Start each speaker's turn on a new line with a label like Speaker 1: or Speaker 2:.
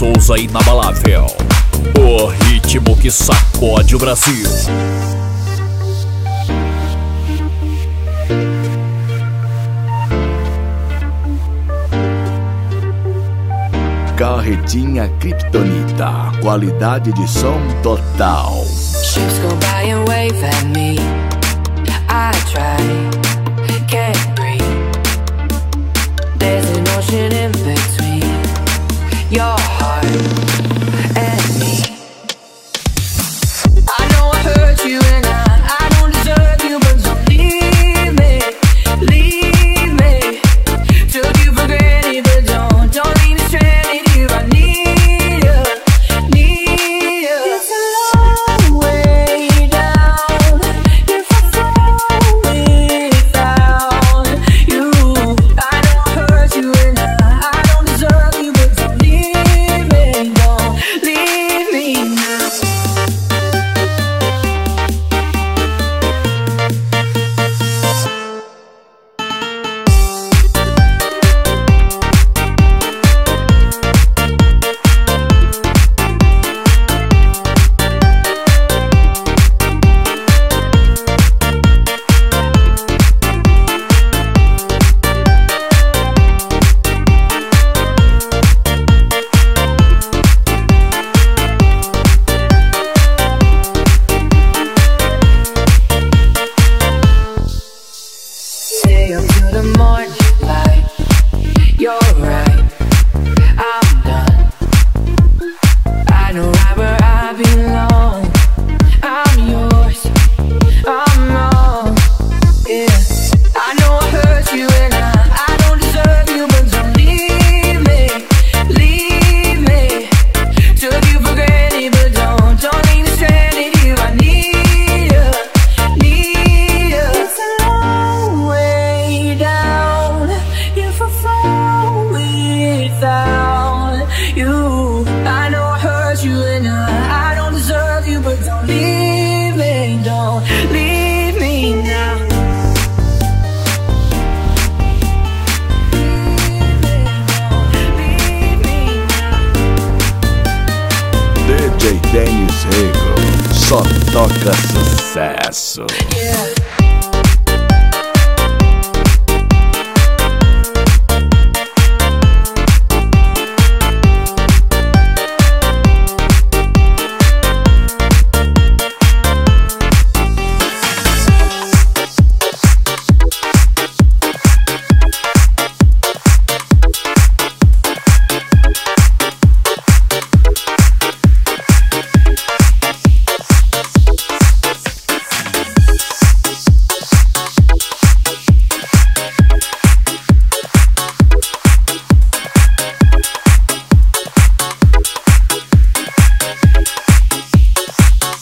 Speaker 1: Souza inabalável. O ritmo que sacode o Brasil.
Speaker 2: Carretinha Kryptonita, qualidade de som total.
Speaker 3: Ships go by and wave at me. I try, can't breathe. There's an ocean in between your heart and me. I know I hurt you and I don't deserve you, but don't leave me, leave me. Took you for granted, but don't leave me stranded here. I need you, need you. It's a long way down if I fall without you. I know I hurt you and I don't deserve you, but don't leave me now. Stay up to the morning light. You're right, I'm done. I know right where I belong. I'm yours, I'm wrong. Yeah, I know I hurt you and I don't deserve you, but don't leave me, leave me. Took you for granted, but don't leave me stranded here. I need you, need you. It's a long way down if I fall without you. I know I hurt you and I don't deserve you, but don't leave me now.
Speaker 2: DJ Dennis Rego, só toca sucesso.
Speaker 3: Yeah.